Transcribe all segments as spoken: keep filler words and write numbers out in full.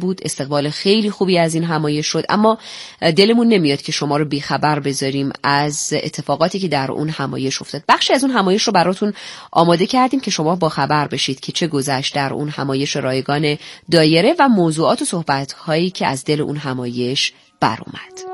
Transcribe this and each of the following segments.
بود، استقبال خیلی خوبی از این همایش شد، اما دلمون نمیاد که شما رو بیخبر بذاریم از اتفاقاتی که در اون همایش افتاد. بخشی از اون همایش رو براتون آماده کردیم که شما با خبر بشید که چه گذشت در اون همایش رایگان دایره و موضوعات و صحبت‌هایی که از دل اون همایش بر اومد.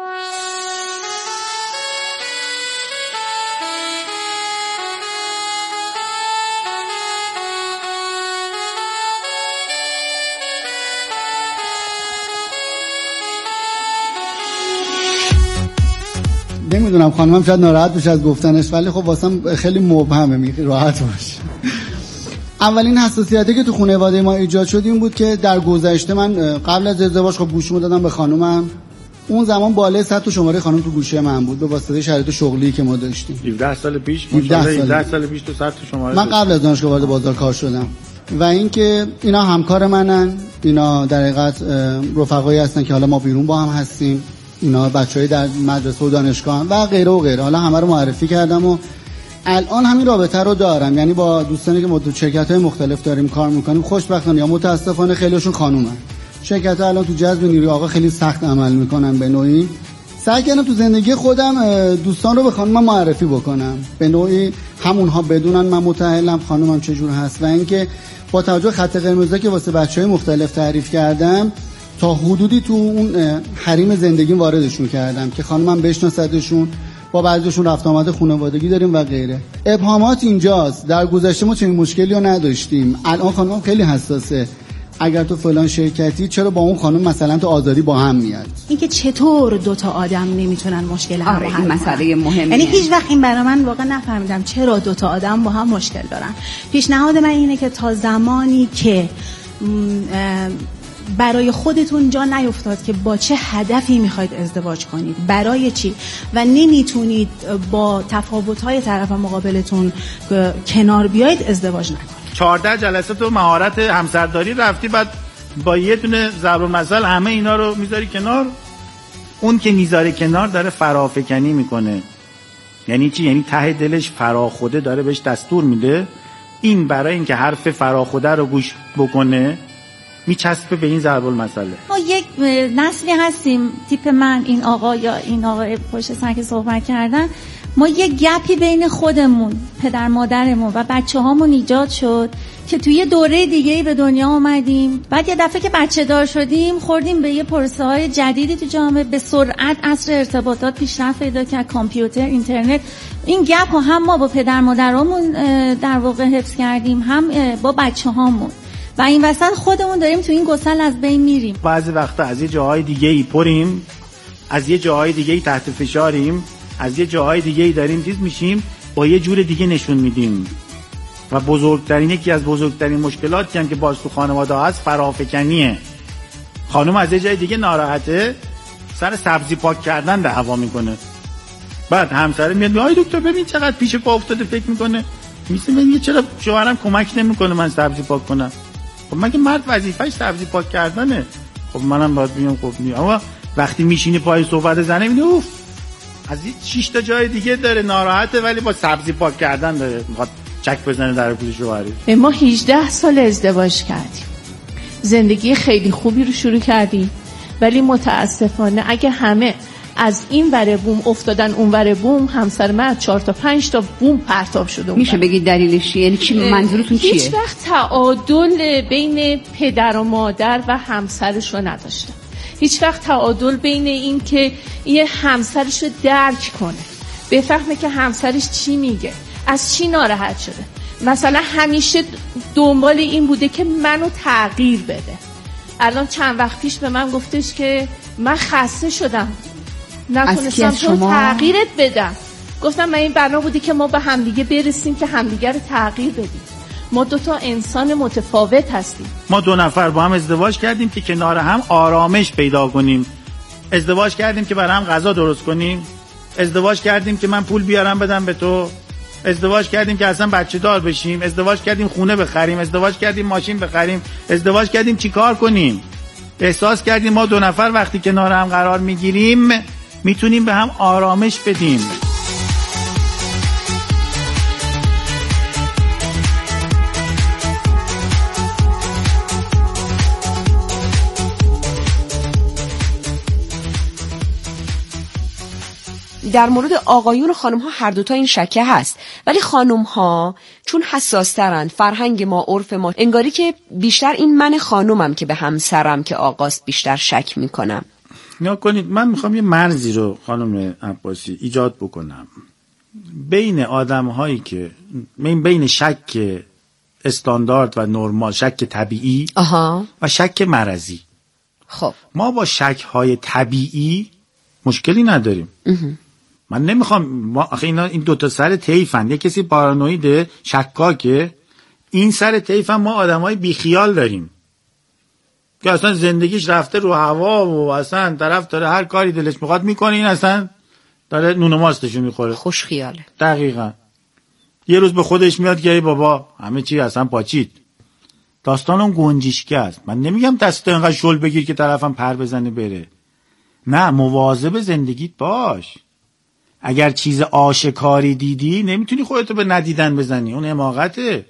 نمیدونم خانمم شاید ناراحت بشه از گفتنش، ولی خب واسم خیلی مبهمه، میخوام راحت باشه. اولین حساسیتی که تو خانواده ما ایجاد شد این بود که در گذشته من قبل از ازدواج خب گوشیمو دادم به خانومم. اون زمان بالای صد تا شماره خانم تو گوشی من بود به واسطه شرایط شغلی که ما داشتیم. هفده سال پیش هفده سال پیش تو صد تا شماره من قبل از دانشگاه وارد بازار کار شدم. و اینکه اینا همکار منن، اینا در حقیقت رفقایی هستن که حالا ما بیرون با هم هستیم، اینا بچهای در مدرسه و دانشگاه و غیره و غیره. حالا همه رو معرفی کردم و الان همین رابطه رو دارم، یعنی با دوستانی که ما تو شرکت‌های مختلف داریم کار می‌کنیم، خوشبختانه یا متاسفانه خیلیشون خانومن. شرکت‌ها الان تو جذب نیروی آقا خیلی سخت عمل می‌کنن. به نوعی سعی کردم تو زندگی خودم دوستان رو به خانومم معرفی بکنم، به نوعی همونها بدونن من متأهلم، خانومم چجور هست. و اینکه با توجه خط قرمزی که واسه بچهای مختلف تعریف کردم تا حدودی تو اون حریم زندگیم واردشون کردم که خانمم بشناستشون، با بعضیشون رفت آمد خانوادگی داریم و غیره. ابهامات اینجاست. در گذشته ما چنین مشکلی رو نداشتیم. الان خانمم خیلی حساسه. اگر تو فلان شرکتی چرا با اون خانم مثلا تو آزاری با هم میاد؟ اینکه چطور دو تا آدم نمیتونن مشکل هم آره با هم این مسئله مهمه. یعنی هیچ وقت این برای من واقعا نفهمیدم چرا دو تا آدم با هم مشکل دارن. پیشنهاد من اینه که تا زمانی که برای خودتون جا نیفتاد که با چه هدفی میخواید ازدواج کنید، برای چی، و نمیتونید با تفاوت‌های طرف مقابلتون کنار بیایید، ازدواج نکنید. چهارده جلسه تو مهارت همسرداری رفتی، بعد با یه دونه ضرب المثل همه اینا رو میذاری کنار. اون که میذاره کنار داره فرافکنی میکنه. یعنی چی؟ یعنی ته دلش فراخوده داره بهش دستور میده. این برای اینکه حرف فراخوده رو گوش بکنه میچسبه به این ضرب المثل. ما یک نسلی هستیم تیپ من، این آقا یا این آقا پشت سر که صحبت کردن، ما یک گپی بین خودمون، پدر مادرمون و بچه هامون ایجاد شد که توی یه دوره دیگه‌ای به دنیا اومدیم. بعد یه دفعه که بچه دار شدیم خوردیم به یه پروسه های جدیدی تو جامعه، به سرعت عصر ارتباطات پیشرفت پیدا کرد، کامپیوتر، اینترنت. این گپ رو هم ما با پدر مادرامون در واقع حفظ کردیم، هم با بچه هامون، و این وسط خودمون داریم تو این گسل از بین میریم. بعضی وقتا از یه جاهای دیگه‌ای پریم، از یه جاهای دیگه‌ای تحت فشاریم، از یه جاهای دیگه‌ای داریم چیز میشیم، با یه جور دیگه نشون میدیم. و بزرگترین یکی از بزرگترین مشکلاتی هم که باز تو خانواده هست فرافکنیه. خانم از یه جای دیگه ناراحته، سر سبزی پاک کردن دعوا میکنه، بعد همسر میاد آی دکتر ببین چقدر پیش پا افتاده، فکر میکنه میشه من چرا شوهرم کمک نمیکنه من سبزی پاک کنم. خب مگه مرد وظیفه‌اش سبزی پاک کردنه؟ خب منم باید بیام. خب می اما وقتی میشینی پای صحبت زنه میگه اوف از این شش تا جای دیگه داره ناراحته، ولی با سبزی پاک کردن داره میخواد چک بزنه در گوش شوهرش. ما هجده سال ازدواج کردیم، زندگی خیلی خوبی رو شروع کردیم، ولی متاسفانه اگه همه از این ور بوم افتادن اون ور بوم، همسر من چهار تا پنج تا بوم پرتاب شده. میشه بگید دلیلش چیه؟ یعنی چی منظورتون چیه؟ هیچ وقت تعادل بین پدر و مادر و همسرش رو نداشتم. هیچ وقت تعادل بین این که یه همسرش رو درک کنه، بفهمه که همسرش چی میگه، از چی ناراحت شده. مثلا همیشه دنبال این بوده که منو تغییر بده. الان چند وقت پیش به من گفتش که من خسته شدم، نتونستم تو تغییرت بدم. گفتم من این بنا بودی که ما به همدیگه برسیم که همدیگه رو تغییر بدیم. ما دو تا انسان متفاوت هستیم. ما دو نفر با هم ازدواج کردیم که کنار هم آرامش پیدا کنیم. ازدواج کردیم که برای هم غذا درست کنیم. ازدواج کردیم که من پول بیارم بدم به تو. ازدواج کردیم که اصلا بچه دار بشیم. ازدواج کردیم خونه بخریم. ازدواج کردیم ماشین بخریم. ازدواج کردیم چی کار کنیم. احساس کردیم ما دو نفر وقتی کنار هم قرار میگیریم میتونیم به هم آرامش بدیم. در مورد آقایون و خانم ها هر دوتا این شکه هست، ولی خانم ها چون حساس ترن، فرهنگ ما، عرف ما، انگاری که بیشتر این من خانومم که به همسرم که آقاست بیشتر شک میکنم. نیا کنید، من میخوام یه مرزی رو خانم عباسی ایجاد بکنم بین آدم هایی که بین شک استاندارد و نرمال، شک طبیعی آها. و شک مرضی. خب ما با شک های طبیعی مشکلی نداریم. اه. من نمیخوام ما آخه اینا این دو تا سر طیفن. یه کسی پارانویده شکاکه، این سر طیفن ما آدمای بیخیال داریم که اصلا زندگیش رفته رو هوا و اصلا طرف داره هر کاری دلش میخواد میکنه، این اصلا داره نون و ماستشو میخوره. خوش خیاله. دقیقاً. یه روز به خودش میاد که ای بابا همه چی اصلا پاچید. داستان اون گنجشکی است. من نمیگم دست اینقدر شل بگیر که طرفم پر بزنه بره. نه، مواظب زندگیت باش. اگر چیز آشکاری دیدی نمیتونی خودتو به ندیدن بزنی، اون حماقته.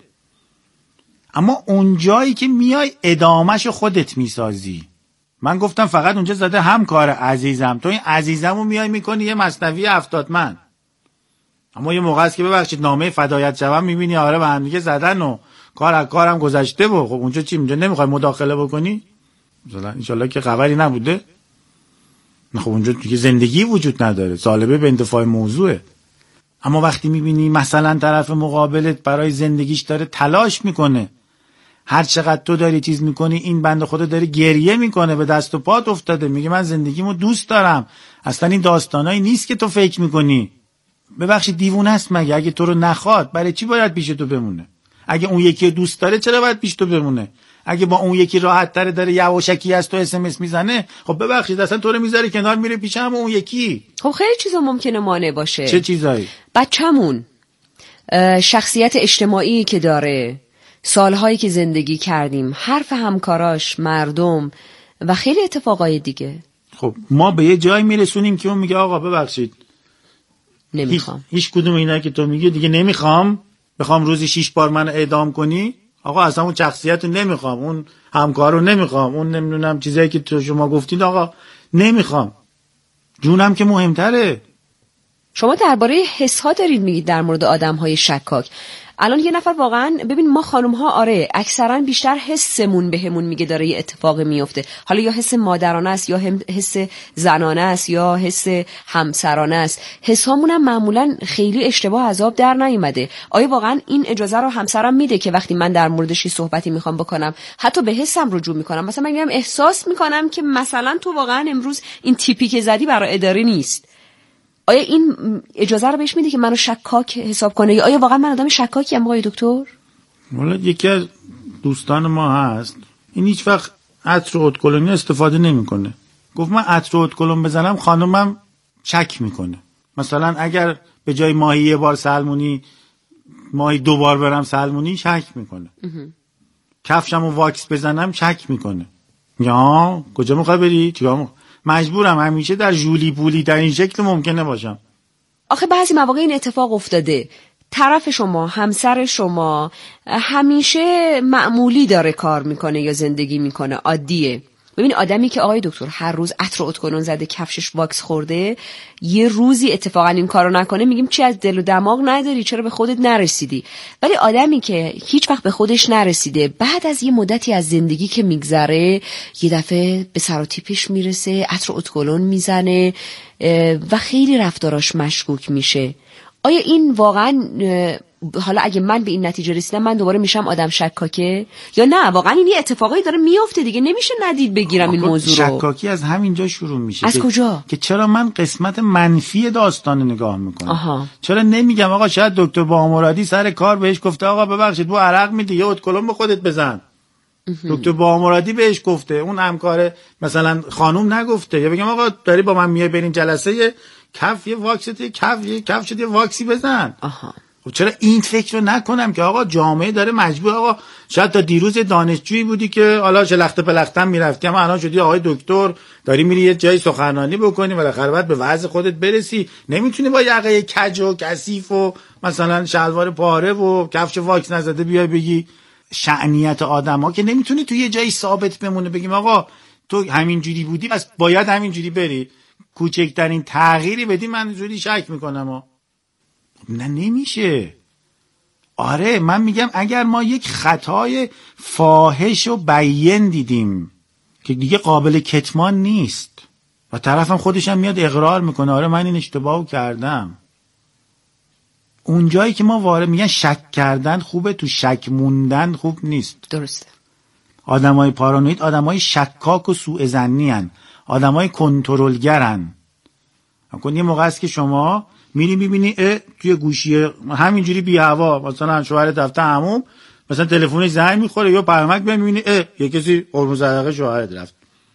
اما اون جایی که میای ادامهشو خودت میسازی. من گفتم فقط اونجا زده هم کار عزیزم، تو این عزیزمو میای میکنی یه مثنوی هفتاد من. اما یه موقع است که ببخشید نامه فدایت شوم میبینی آره به هم دیگه زدن و کار از کارم گذشته و خب اونجا چی، اونجا نمیخوای مداخله بکنی؟ مثلا ان شاءالله که خبری نبوده. خب اونجا دیگه زندگی وجود نداره، طالبه به انتفاع موضوعه. اما وقتی میبینی مثلا طرف مقابلت برای زندگیش داره تلاش میکنه، هر چقدر تو داری چیز میکنی این بنده خدا داره گریه میکنه، به دست و پات افتاده، میگه من زندگیمو دوست دارم، اصلا این داستانایی نیست که تو فکر میکنی. ببخشید دیوونه است مگه؟ اگه تو رو نخواد برای چی باید پیش تو بمونه؟ اگه اون یکی دوست داره چرا باید پیش تو بمونه؟ اگه با اون یکی راحت تره داره یواشکی از تو اس ام اس میزنه، خب ببخشید اصلا تو رو میذاره کنار میره پیش هم اون یکی. خب خیلی چیزا ممکنه مانع باشه. چه چیزایی؟ بچه‌مون، شخصیت اجتماعی که داره، سالهایی که زندگی کردیم، حرف همکاراش، مردم و خیلی اتفاقای دیگه. خب ما به یه جای میرسونیم که اون میگه آقا ببخشید نمیخوام، هیچ, هیچ کدوم اینا که تو میگی دیگه نمیخوام، بخوام روزی شیش بار منو اعدام کنی، آقا اصلا اون شخصیت رو نمیخوام، اون همکار رو نمیخوام، اون نمیدونم چیزایی که تو شما گفتید آقا نمیخوام، جونم که مهمتره. شما درباره حس ها دارید میگید در مورد آدم های شکاک. الان یه نفر واقعا ببین ما خانم ها آره اکثرا بیشتر حسمون بهمون میگه داره یه اتفاق میفته، حالا یا حس مادرانه است یا حس زنانه است یا حس همسرانه است. حس هامون هم معمولا خیلی اشتباه عذاب در نیومده. آیا واقعا این اجازه رو همسرم میده که وقتی من در موردش صحبتی میخوام بکنم حتی به حسم رجوع میکنم؟ مثلا من میگم احساس میکنم که مثلا تو واقعا امروز این تیپی که زدی برای اداره نیست. آیا این اجازه رو بهش میده که منو شکاک حساب کنه یا آیا واقعا من آدم شکاکی ام آقای دکتر؟ والا یکی از دوستان ما هست این هیچ وقت عطر و ادکلونی استفاده نمیکنه. گفت من عطر و ادکلون بزنم خانمم شک میکنه. مثلا اگر به جای ماهی یه بار سلمونی ماهی دو بار برم سلمونی شک میکنه. کفشمو واکس بزنم شک میکنه. یا کجا میخوای بری؟ چیکار مجبورم همیشه در ژولی پولی در این شکل ممکنه باشم. آخه بعضی مواقع این اتفاق افتاده، طرف شما، همسر شما همیشه معمولی داره کار میکنه یا زندگی میکنه، عادیه. ببین آدمی که آقای دکتر هر روز عطر و ادکلون زده، کفشش واکس خورده، یه روزی اتفاقا این کارو نکنه میگیم چی از دل و دماغ نداری، چرا به خودت نرسیدی؟ ولی آدمی که هیچ وقت به خودش نرسیده، بعد از یه مدتی از زندگی که میگذره یه دفعه به سر و تیپش میرسه، عطر و ادکلون میزنه و خیلی رفتاراش مشکوک میشه. آیا این واقعا حالا اگه من به این نتیجه رسیدم من دوباره میشم آدم شکاکه یا نه واقعا این یه اتفاقایی داره میفته دیگه، نمیشه ندید بگیرم این موضوع رو؟ شکاکی از همینجا شروع میشه. از کجا؟ که چرا من قسمت منفی داستان نگاه میکنم. آها. چرا نمیگم آقا شاید دکتر بامرادی سر کار بهش گفته آقا ببخشید بو عرق میدی یه ادکلون به خودت بزن. دکتر بامرادی بهش گفته، اون همکار مثلا خانوم نگفته. یا بگم آقا داری با من میای بریم جلسه کف یه واکست کف یه کف شد یه واکسی بزن. آها. خب چرا این فکر رو نکنم که آقا جامعه داره مجبور، آقا شاید تا دیروز دانشجویی بودی که حالا شلخته پلختم میرفتی اما الان شدی آقای دکتر، داری میری یه جای سخنرانی بکنی بالاخره باید به وضع خودت برسی، نمیتونی با یقه کج و کثیف و مثلا شلوار پاره و کفش واکس نزده بیای بگی شأنیت آدما که نمیتونی تو یه جایی ثابت بمونه بگیم آقا تو همین جوری بودی پس باید همین جوری بری. کوچکترین تغییری بدی من اینجوری شک میکنم و نه نمیشه. آره من میگم اگر ما یک خطای فاحش و بیان دیدیم که دیگه قابل کتمان نیست و طرفم خودش هم میاد اقرار میکنه آره من این اشتباهو کردم، اونجایی که ما وارد میگن شک کردن خوبه، تو شک موندن خوب نیست. درسته. آدمای پارانوید آدمای شکاک و سوء ظنی ان، آدمای کنترلگرن. اون یه موقع است که شما میری میبینی توی گوشی همینجوری بی هوا مثلا شوهرت رفته حموم، مثلا تلفنش زنگ میخوره یا پیامک میاد میبینی اه یه کسی قربون صدقه شوهرت رفت.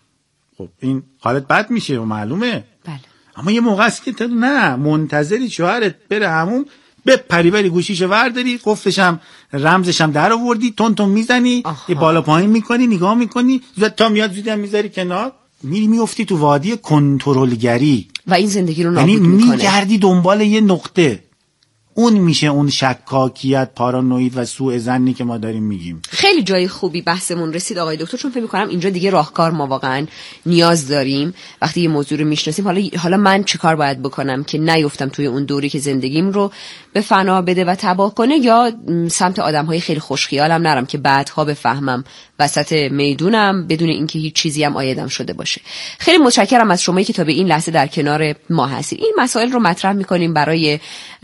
خب این حالت بد میشه و معلومه. بله. اما یه موقع است که تو نه منتظری شوهرت بره حموم بپری بری گوشیشو ورداری قفلشم رمزشم در آوردی تون تون میزنی یه بالا پایین میکنی نگاه میکنی زود تا میاد زودی هم میذاری کنار، میری میافتی تو وادی کنترلگری و این زندگی رو نابود یعنی میکنه. میگردی دنبال یه نقطه، اون میشه اون شکاکیت، پارانوید و سوء ظنی که ما داریم میگیم. خیلی جای خوبی بحثمون رسید آقای دکتر، چون فکر می‌کنم اینجا دیگه راهکار ما واقعا نیاز داریم وقتی یه موضوع رو میشناسیم. حالا حالا من چیکار باید بکنم که نیفتم توی اون دوری که زندگیم رو به فنا بده و تباه کنه، یا سمت آدم‌های خیلی خوشخیالم نرم که بعدها بفهمم وسط میدونم بدون اینکه هیچ چیزی هم عایدم شده باشه. خیلی متشکرم از شمایی که تا به این لحظه در کنار ما هستید. این مسائل رو مطرح می‌کنیم برای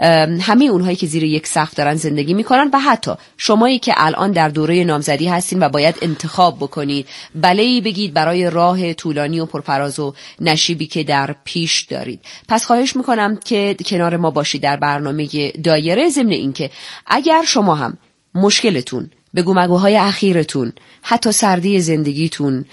همه اونهایی که زیر یک سقف دارن زندگی میکنن و حتی شمایی که الان در دوره نامزدی هستین و باید انتخاب بکنید، بله‌ای بگید برای راه طولانی و پرفراز و نشیبی که در پیش دارید. پس خواهش میکنم که کنار ما باشید در برنامه دایره، ضمن اینکه اگر شما هم مشکلتون، بگو مگوهای اخیرتون، حتی سردی زندگیتون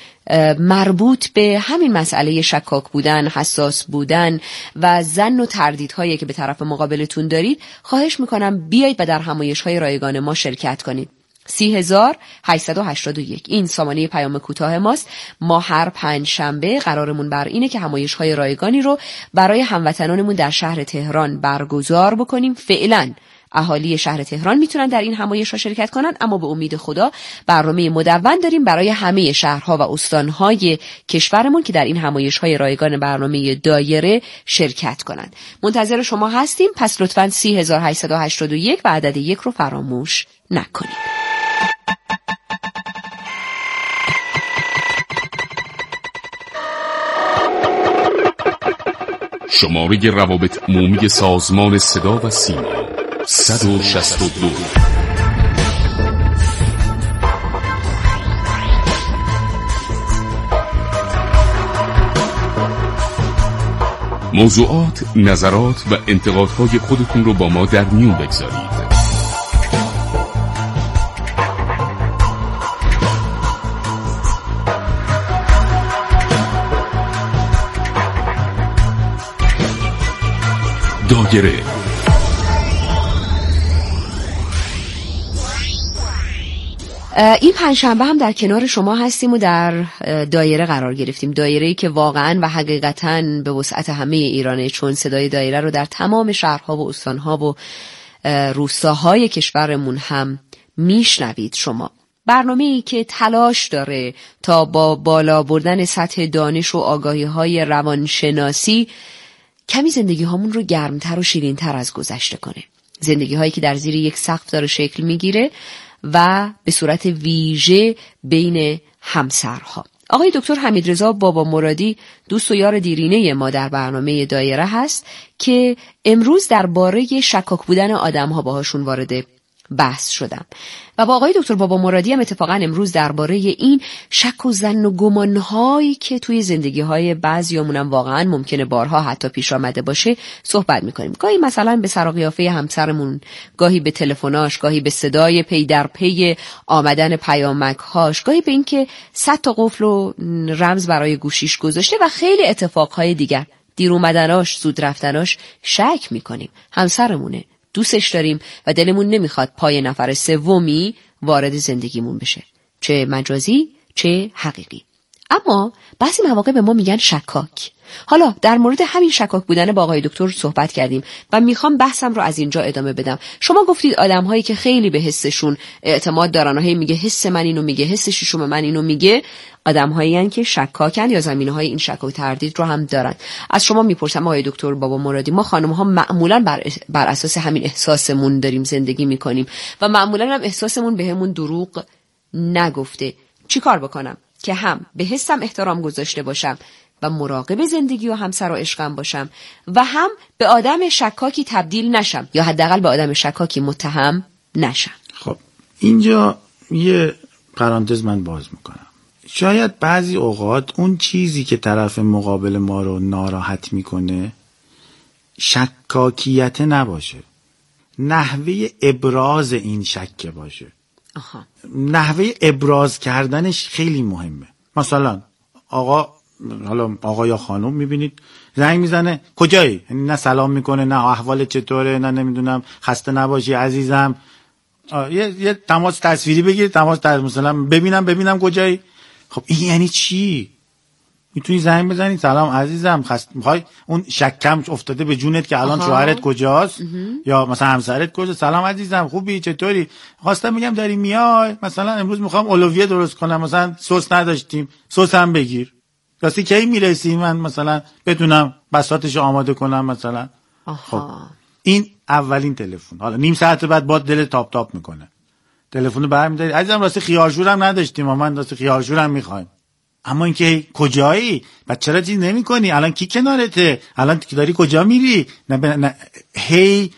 مربوط به همین مسئله شکاک بودن، حساس بودن و ظن و تردیدهایی که به طرف مقابلتون دارید، خواهش میکنم بیایید و در همایش‌های رایگان ما شرکت کنید. سی هزار هشتصد و هشتاد و یک این سامانه پیام کوتاه ماست. ما هر پنج شنبه قرارمون بر اینه که همایش‌های رایگانی رو برای هموطنانمون در شهر تهران برگزار بکنیم. فعلاً اهالی شهر تهران میتونن در این همایش‌ها شرکت کنن، اما به امید خدا برنامه مدون داریم برای همه شهرها و استانهای کشورمون که در این همایش‌های رایگان برنامه دایره شرکت کنند. منتظر شما هستیم. پس لطفاً سی هزار و هشتصد و هشتاد و یک و عدد یک رو فراموش نکنید. شماره روابط عمومی سازمان صدا و سیما صد و شصت و دو. موضوعات، نظرات و انتقادهای خودتون رو با ما در میون بگذارید. دایره این پنجشنبه هم در کنار شما هستیم و در دایره قرار گرفتیم. دایره‌ای که واقعاً و حقیقتاً به وسعت همه ایرانه، چون صدای دایره رو در تمام شهرها و استانها و روستاهای کشورمون هم میشنوید شما. برنامه‌ای که تلاش داره تا با بالا بردن سطح دانش و آگاهی‌های روانشناسی کمی زندگی هامون رو گرمتر و شیرینتر از گذشته کنه. زندگی هایی که در زیر یک سقف داره شکل میگیره و به صورت ویژه بین همسرها. آقای دکتر حمیدرضا بابا مرادی دوست و یار دیرینه ما در برنامه دایره هست که امروز درباره شکاک بودن آدم‌ها باهاشون وارد بحث شدم و با آقای دکتر بابا مرادی هم اتفاقا امروز درباره این شک و ظن و گمان‌هایی که توی زندگی‌های بعضیامون هم واقعا ممکنه بارها حتی پیش آمده باشه صحبت می‌کنیم. گاهی مثلا به سر و قیافه همسرمون، گاهی به تلفناش، گاهی به صدای پی در پی آمدن پیامک‌هاش، گاهی به اینکه صد تا قفل و رمز برای گوشیش گذاشته و خیلی اتفاقهای دیگر. دیر اومدناش، زود رفتناش شک می‌کنیم. همسرمونه، دوستش داریم و دلمون نمیخواد پای نفر سومی وارد زندگیمون بشه، چه مجازی چه حقیقی. اما بعضی مواقع به ما میگن شکاک. حالا در مورد همین شکاک بودن با آقای دکتر صحبت کردیم و میخوام بحثم رو از اینجا ادامه بدم. شما گفتید آدم‌هایی که خیلی به حسشون اعتماد دارن و هی میگه حس من اینو میگه، حس ششم من اینو میگه، آدم‌هایی هستن که شکاکن یا زمینه‌های این شک و تردید رو هم دارن. از شما میپرسم آقای دکتر بابا مرادی، ما خانم‌ها معمولاً بر, بر اساس همین احساسمون داریم زندگی میکنیم و معمولاً هم احساسمون بهمون دروغ نگفته. چیکار بکنم که هم به حسم احترام گذاشته باشم و مراقب زندگی و همسر و عشقم باشم و هم به آدم شکاکی تبدیل نشم یا حداقل به آدم شکاکی متهم نشم؟ خب اینجا یه پرانتز من باز میکنم. شاید بعضی اوقات اون چیزی که طرف مقابل ما رو ناراحت میکنه شکاکیت نباشه، نحوه ابراز این شک باشه. آها. نحوه ابراز کردنش خیلی مهمه. مثلا آقا، حالا آقا یا خانم میبینید زنگ میزنه کجایی؟ نه سلام میکنه، نه احوال چطوره، نه نمیدونم خسته نباشی عزیزم. یه یه تماس تصویری بگیر، تماس تصویری مثلا ببینم ببینم کجایی. خب این یعنی چی؟ میتونی زنگ بزنی سلام عزیزم خست میخوای اون شکم افتاده به جونت که الان شوهرت کجاست یا مثلا همسرت کجاست، سلام عزیزم خوبی چطوری، خواستم بگم داری میای مثلا امروز میخوام اولویه درست کنم، مثلا سس نداشتیم سس هم بگیر، راستی کی میرسی من مثلا بدونم بساطشو آماده کنم مثلا. خب این اولین تلفن. حالا نیم ساعت بعد با دل تاپ تاپ میکنه، تلفنو برمی‌داری عزیزم راستی خیارشورم نداشتیم، من راستی خیارشورم میخوایم. اما اینکه کجایی؟ بعد چرا چیز نمی‌کنی؟ الان کی کنارته؟ الان کی داری کجا میری؟ نه, ب... نه هی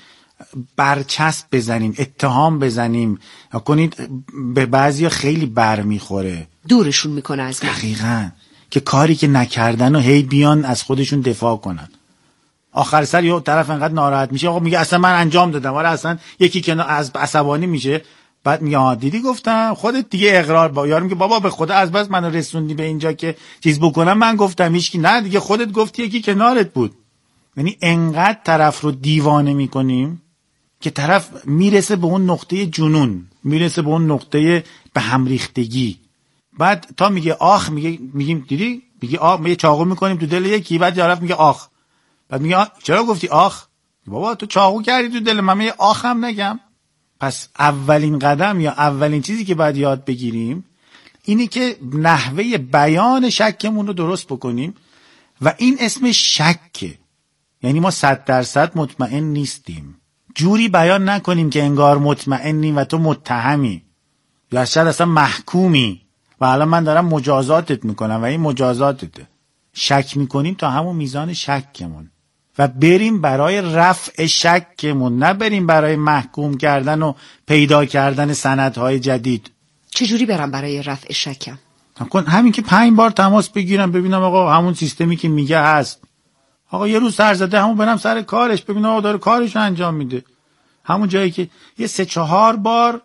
برچسب بزنیم، اتهام بزنیم، کنید به بعضیا خیلی بر میخوره، دورشون میکنه از من. دقیقاً که کاری که نکردن و هی بیان از خودشون دفاع کنن. آخر سر یه طرف انقدر ناراحت میشه آقا میگه اصلا من انجام دادم، ولی اصلا یکی که از عصبانی میشه بعد میگه آ دیدی گفتم، خودت دیگه اقرار با یارو میگه بابا به خدا از بس منو رسوندی به اینجا که چیز بکنم، من گفتم هیچکی نه دیگه خودت گفتی یکی کنارت بود. یعنی انقدر طرف رو دیوانه میکنیم که طرف میرسه به اون نقطه جنون، میرسه به اون نقطه به هم ریختگی. بعد تا میگه آخ میگه میگیم دیدی میگه آخ، میگه چاقو میکنیم تو دل یکی، بعد یارو میگه آخ، بعد میگه چرا گفتی آخ؟ بابا تو چاقو کردی تو دل من، میگه آخ هم نگم. پس اولین قدم یا اولین چیزی که باید یاد بگیریم اینه که نحوه بیان شکمون رو درست بکنیم و این اسم شکه. یعنی ما صد درصد مطمئن نیستیم، جوری بیان نکنیم که انگار مطمئنیم و تو متهمی یا شاید اصلا محکومی و الان من دارم مجازاتت میکنم و این مجازاتته. شک میکنیم تا همون میزان شکمون و بریم برای رفع شکمون، نه بریم برای محکوم کردن و پیدا کردن سندهای جدید. چجوری برم برای رفع شکم؟ همین که پنج بار تماس بگیرم ببینم آقا همون سیستمی که میگه هست، آقا یه روز سر زده همون برم سر کارش ببینم آقا داره کارش انجام میده، همون جایی که یه سه چهار بار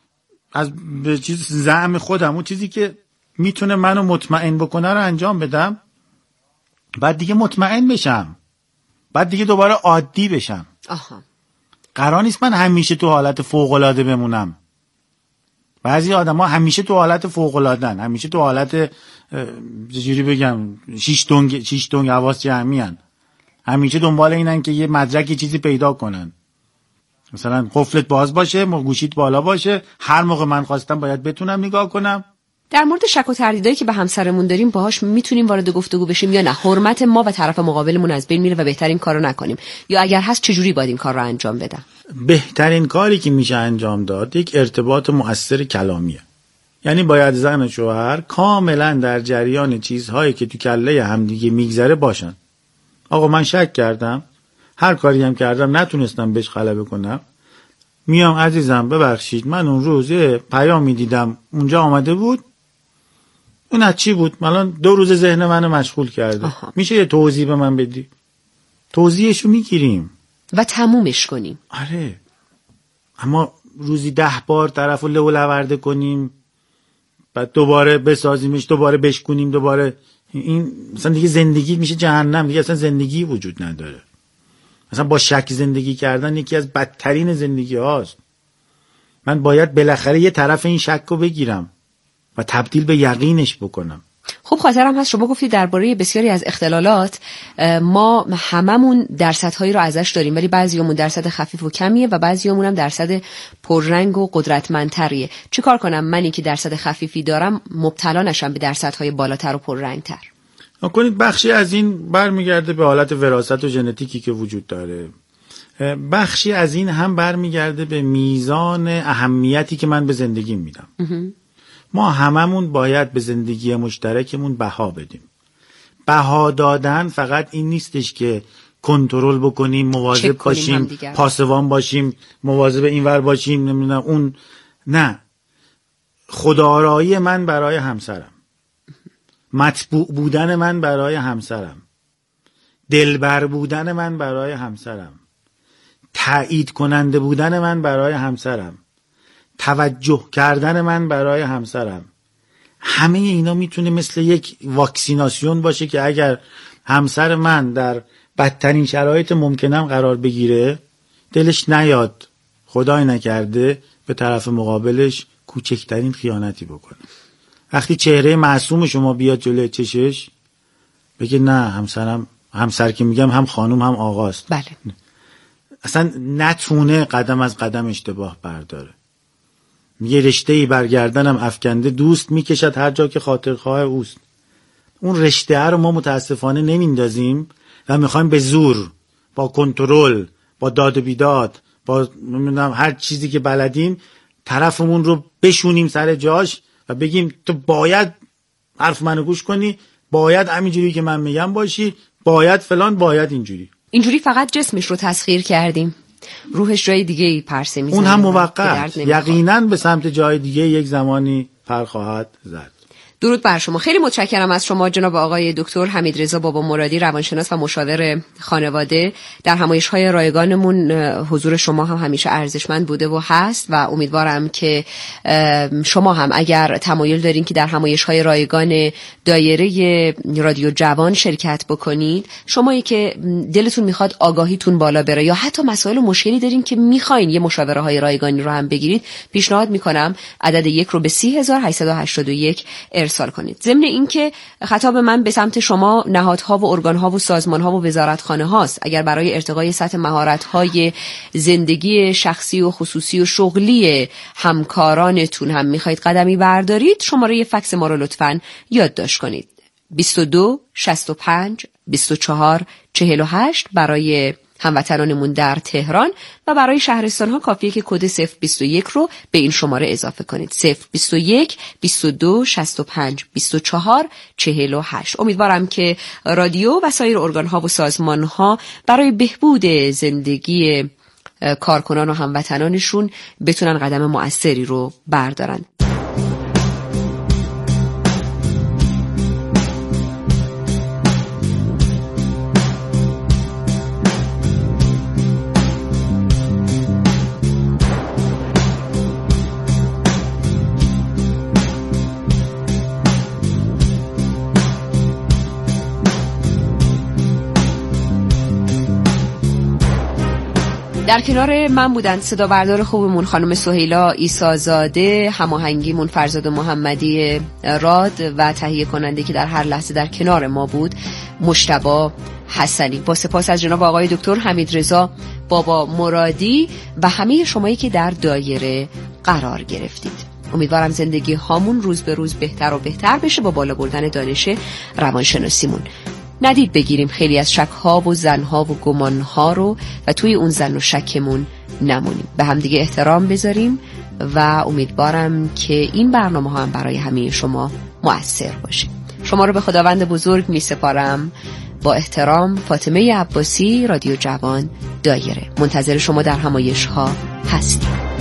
از به چیز زعم خودم اون چیزی که میتونه منو مطمئن بکنه رو انجام بدم، بعد دیگه مطمئن بشم، بعد دیگه دوباره عادی بشم. آها. قرار نیست من همیشه تو حالت فوق‌العاده بمونم. بعضی آدم‌ها همیشه تو حالت فوق‌العاده‌ن، همیشه تو حالت چجوری بگم شیش دنگ شیش دنگ حواس جمعی‌ان، همیشه دنبال اینن که یه مدرک چیزی پیدا کنن. مثلا قفلت باز باشه، گوشیت بالا باشه، هر موقع من خواستم باید بتونم نگاه کنم. در مورد شک و تردیدایی که به همسرمون داریم باهاش میتونیم وارد گفتگو بشیم یا نه؟ حرمت ما و طرف مقابلمون از بین میره و بهترین کارو نکنیم، یا اگر هست چجوری باید این کار رو انجام بدم؟ بهترین کاری که میشه انجام داد یک ارتباط مؤثر کلامیه. یعنی باید زن و شوهر کاملا در جریان چیزهایی که تو کله همدیگه میگذره باشن. آقا من شک کردم، هر کاری هم کردم نتونستم بهش غلبه کنم، میام عزیزم ببخشید من اون روز پیامی دیدم اونجا آمده بود، اون از چی بود؟ الان دو روز ذهن منو مشغول کرده. آها. میشه یه توضیح به من بدی؟ توضیحشو میگیریم و تمومش کنیم. آره. اما روزی ده بار طرفو لو لورده کنیم بعد دوباره بسازیمش، دوباره بشکنیم، دوباره این مثلا دیگه زندگی میشه جهنم، دیگه اصلا زندگی وجود نداره. مثلا با شک زندگی کردن یکی از بدترین زندگی هاست. من باید بالاخره یه طرف این شک رو بگیرم و تبدیل به یقینش بکنم. خب خاطرم هست شما گفتید درباره بسیاری از اختلالات ما هممون درصدهایی رو ازش داریم، ولی بعضیامون درصد خفیف و کمیه و بعضیامون هم درصد پررنگ و قدرتمندتریه. چه کار کنم منی که درصد خفیفی دارم مبتلا نشم به درصدهای بالاتر و پررنگتر؟ کنید بخشی از این برمیگرده به حالت وراثت و ژنتیکی که وجود داره، بخشی از این هم برمیگرده به میزان اهمیتی که من به زندگی میدم. ما هممون باید به زندگی مشترکمون بها بدیم. بها دادن فقط این نیستش که کنترل بکنیم، مواظب باشیم، پاسبان باشیم، مواظب اینور باشیم، نمیدونم اون. نه، خودآرایی من برای همسرم، مطبوع بودن من برای همسرم، دلبر بودن من برای همسرم، تایید کننده بودن من برای همسرم، توجه کردن من برای همسرم، همه اینا میتونه مثل یک واکسیناسیون باشه که اگر همسر من در بدترین شرایط ممکنم قرار بگیره، دلش نیاد خدای نکرده به طرف مقابلش کوچکترین خیانتی بکنه. وقتی چهره معصوم شما بیاد جلوی چشش بگه نه همسرم، همسر که میگم هم خانوم هم آقاست، بله، اصلا نتونه قدم از قدم اشتباه برداره. یه رشته‌ای برگردنم افکنده دوست میکشد هر جا که خاطرخواه اوست. اون رشته رو ما متاسفانه نمیندازیم و میخوایم به زور، با کنترل، با داد و بیداد، با نمیدونم هر چیزی که بلدیم طرفمون رو بشونیم سر جاش و بگیم تو باید حرف منو گوش کنی، باید همینجوری که من میگم باشی، باید فلان، باید اینجوری. اینجوری فقط جسمش رو تسخیر کردیم، روحش جای دیگه ای پرسه میزنه. اون هم موقت، یقینا به سمت جای دیگه یک زمانی پر خواهد زد. درود بر شما. خیلی متشکرم از شما جناب آقای دکتر حمیدرضا بابا مرادی، روانشناس و مشاور خانواده. در همایش‌های رایگانمون حضور شما هم همیشه ارزشمند بوده و هست و امیدوارم که شما هم اگر تمایل دارین که در همایش‌های رایگان دایره رادیو جوان شرکت بکنید، شمایی که دلتون میخواد آگاهیتون بالا بره یا حتی مسائل و مشکلی دارین که میخواین یه مشاوره‌های رایگانی رو هم بگیرید، پیشنهاد میکنم عدد یک رو به سی هزار و هشتصد و هشتاد و یک ارسال کنید. ضمن اینکه خطاب من به سمت شما نهادها و ارگانها و سازمانها و وزارتخانه هاست. اگر برای ارتقای سطح مهارت‌های زندگی شخصی و خصوصی و شغلی همکارانتون هم میخواید قدمی بردارید، شماره فکس ما رو لطفاً یادداشت کنید. بیست و دو شصت و پنج بیست و چهار چهل و هشت برای هموطنانمون در تهران و برای شهرستان ها کافیه که کد صفر بیست و یک رو به این شماره اضافه کنید. صفر بیست و یک بیست و دو شصت و پنج بیست و چهار چهل و هشت. امیدوارم که رادیو و سایر ارگان ها و سازمان ها برای بهبود زندگی کارکنان و هموطنانشون بتونن قدم مؤثری رو بردارن. در کنار من بودن صدا بردار خوبمون خانم سهیلا عیسی‌زاده، هماهنگیمون فرزاد محمدی راد و تهیه کننده که در هر لحظه در کنار ما بود مجتبی حسنی. با سپاس از جناب آقای دکتر حمیدرضا بابا مرادی و همه شمایی که در دایره قرار گرفتید. امیدوارم زندگی هامون روز به روز بهتر و بهتر بشه با بالا بردن دانش روانشناسیمون. ندید بگیریم خیلی از شک‌ها و زن‌ها و گمان‌ها رو و توی اون زن و شکمون نمونیم. به هم دیگه احترام بذاریم و امیدوارم که این برنامه ها هم برای همه شما مؤثر باشه. شما رو به خداوند بزرگ می سپارم. با احترام، فاطمه عباسی، رادیو جوان دایره. منتظر شما در همایش ها هستیم.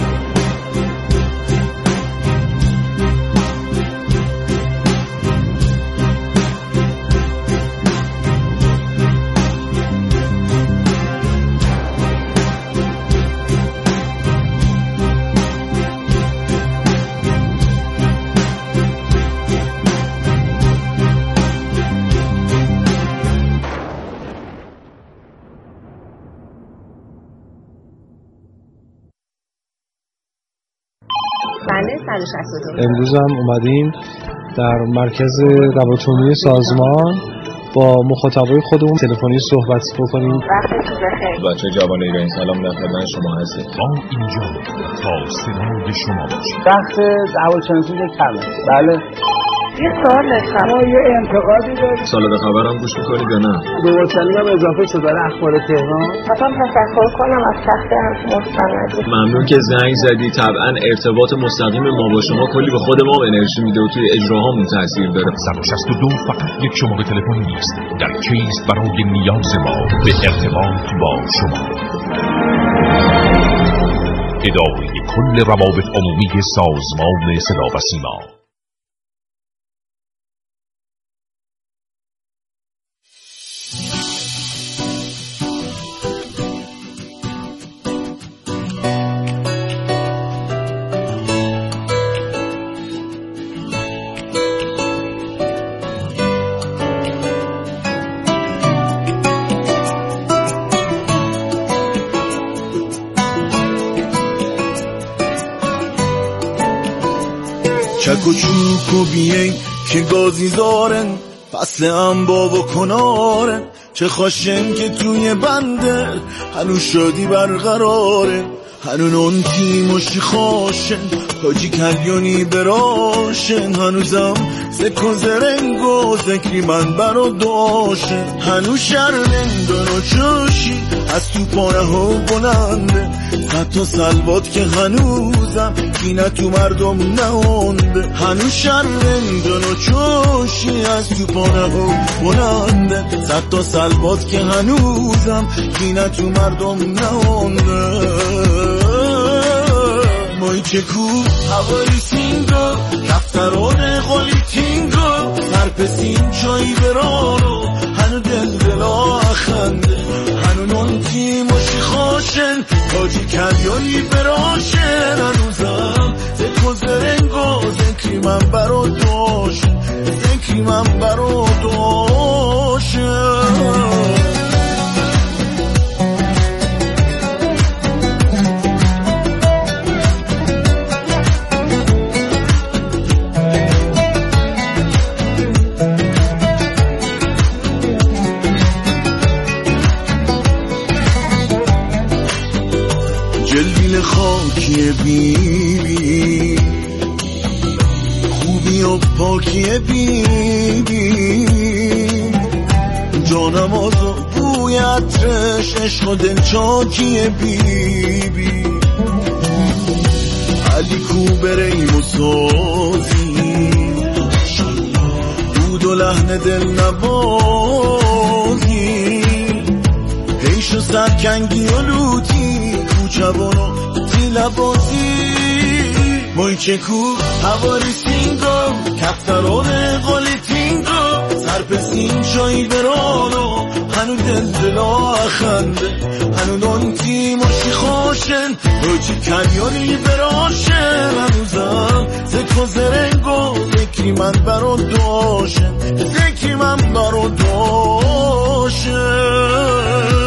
امروز هم اومدیم در مرکز روابط عمومی سازمان با مخاطبای خودمون تلفنی صحبت بکنیم. وقتتون بخیر. بچه جوان ایرانی سلام، در خدمت شما هستیم. ما اینجا تا صدای شما باشیم. بخش روانشناسی کمه. بله. یه سوال داشتم. ما یه انتقادی داریم. سالاد خبرم گوش می‌کنید یا نه؟ دوستانی هم اضافه شده برای اخبار تهران. مثلا تشکر کنم از شخص همچین مستندی. ممنون که زنگ زدی. طبعا ارتباط مستقیم ما با شما کلی به خود ما انرژی میده و توی اجراهامون تاثیر داره. صد و شصت و دو فقط یک شماره تلفنی نیست. در چیست برای نیاز ما به ارتباط با شما. اداره کل روابط عمومی سازمان صدا و سیما. چک و چوک و بیین که گازی دارن فصل انبا و کنارن چه خوشن که توی بنده هنو شادی برقراره هنو نون تیموشی خوشن تاجی کلیونی براشن هنوزم سکو زرنگ و ذکری من برا داشن هنو شرمندن و چوشی از تو پاره ها بلنده صد تا سلوات که هنوزم کینه تو مردم نهونده هنو شرمندن و چوشی از تو پاره ها بلنده صد تا سلوات که هنوزم کینه تو مردم نهونده مای چه کو هوایی سینگو کفتران قولی تینگو سرپسین چایی برانو هنو دل دلا خنده هنو نون تیموشی خوشن تاجی کلیانی براشن هنوزم ذکر زرنگو ذکری من برا داشن ذکری من برا داشن جلویل خاکی بی بی خوبی و پاکی بی بی جانم آزا بوی عطرش عشق و دلچاکی بی بی علی کو بریم و سازی بود و لحن دل نبازی حیش و سرکنگی و لوتی جوانو دیل بازی مای چکو هواری سینگو کفتران قولی تینگو سرپسین چایی برانو هنو دل دلا خنده هنو نون تیموشی خوشن روچی کلیانی براشن هنوزم ذکر زرنگو ذکری من برا داشن ذکری من برا داشن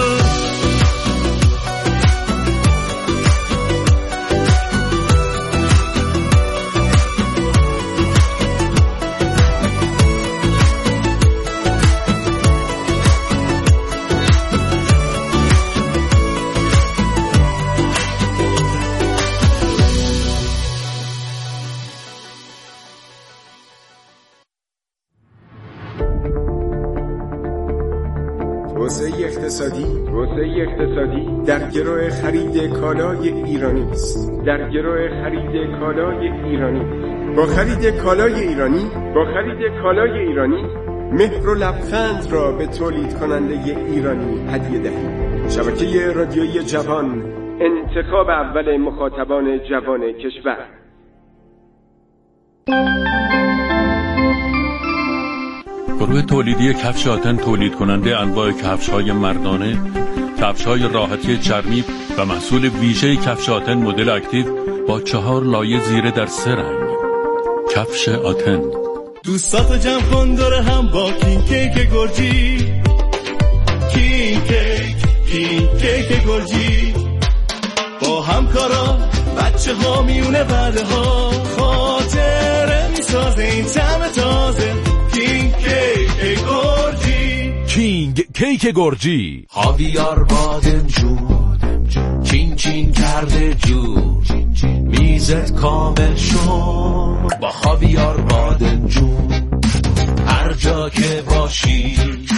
توسعه اقتصادی توسعه اقتصادی در گرو خرید کالای ایرانی است. در گرو خرید کالای ایرانی با خرید کالای ایرانی با خرید کالای ایرانی مهر و لبخند را به تولید کننده ایرانی هدیه دهید. شبکه رادیویی جوان، انتخاب اول مخاطبان جوان کشور. گروه تولیدی کفش آتن تولید کننده انواع کفش‌های مردانه، کفش‌های راحتی چرمی و محصول ویژه کفش آتن مدل اکتیو با چهار لایه زیره در سه رنگ. کفش آتن. دوستاتو جمع کن دور هم با کین کیک گرجی، کین کیک کین کیک گرجی، با همکارا بچه ها میونه بعده ها خاطره میسازن. تازه این طعم تازه کینگ کیک گرجی کینگ کیک گرجی خاویار بادمجون چین چین کرده جون میزت کامل شد با خاویار بادمجون هر جا که باشی